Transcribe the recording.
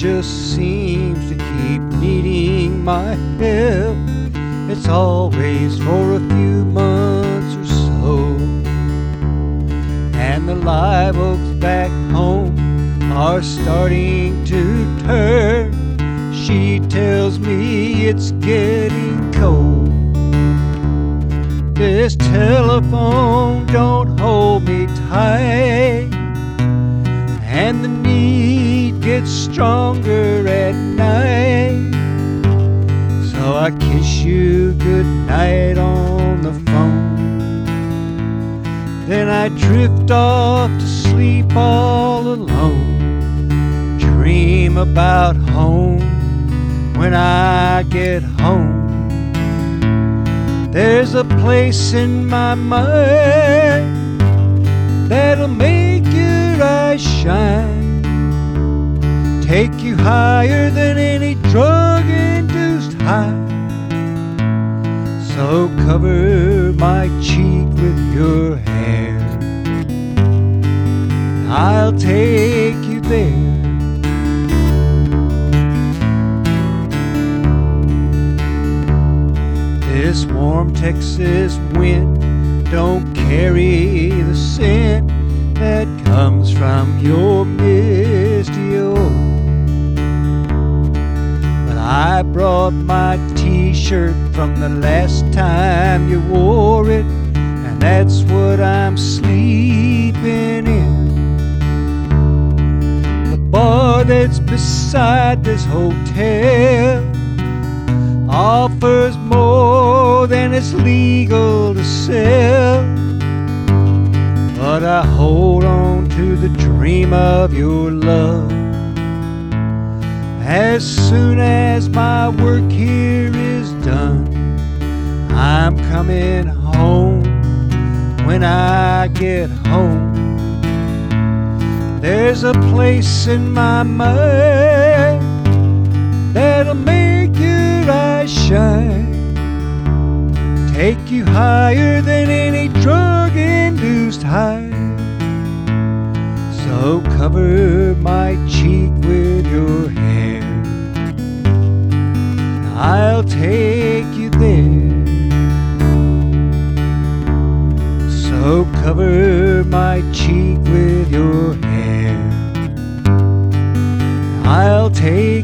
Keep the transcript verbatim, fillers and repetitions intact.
just seems to keep needing my help. It's always for a few months or so, and the live oaks back home are starting to turn. She tells me it's getting cold. This telephone don't hold me tight, and the need gets stronger at night. So I kiss you goodnight on the phone, then I drift off to sleep all alone. Dream about home when I get home. There's a place in my mind that'll make your eyes shine, take you higher than any drug-induced high. So cover my cheek with your hair, I'll take you there. This warm Texas wind don't carry the scent that comes from your misty oak. But I brought my t-shirt from the last time you wore it, and that's what I'm sleeping in. The bar that's beside this hotel offers more than it's legal to sell, but I hold on to the dream of your love. As soon as my work here is done, I'm coming home. When I get home, there's a place in my mind that'll make your eyes shine, take you higher than any drug-induced high. So cover my cheek with your hair, I'll take you there. So cover my cheek with your hair, I'll take